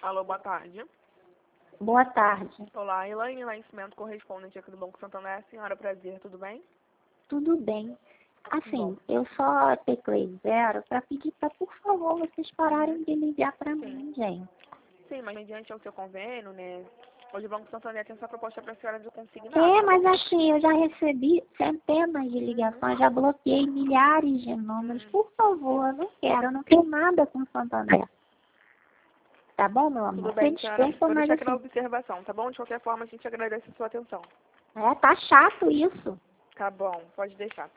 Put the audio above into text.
Alô, boa tarde. Boa tarde. Olá, Elaine Nascimento, correspondente aqui do Banco Santander. Senhora, prazer, tudo bem? Tudo bem. Assim, Bom. eu só teclei 0 para pedir para, por favor, vocês pararem de ligar para mim, gente. Sim, mas mediante ao seu convênio, né? Hoje o Banco Santander tem essa proposta para a senhora de consignado. Mas assim, eu já recebi centenas de ligações, já bloqueei milhares de números. Por favor, eu não quero nada com Santander. Tá bom, meu amor? Tudo bem, Você senhora. desculpa, Vou mas deixar aqui na assim, observação, tá bom? De qualquer forma, a gente agradece a sua atenção. tá chato isso. Tá bom, pode deixar.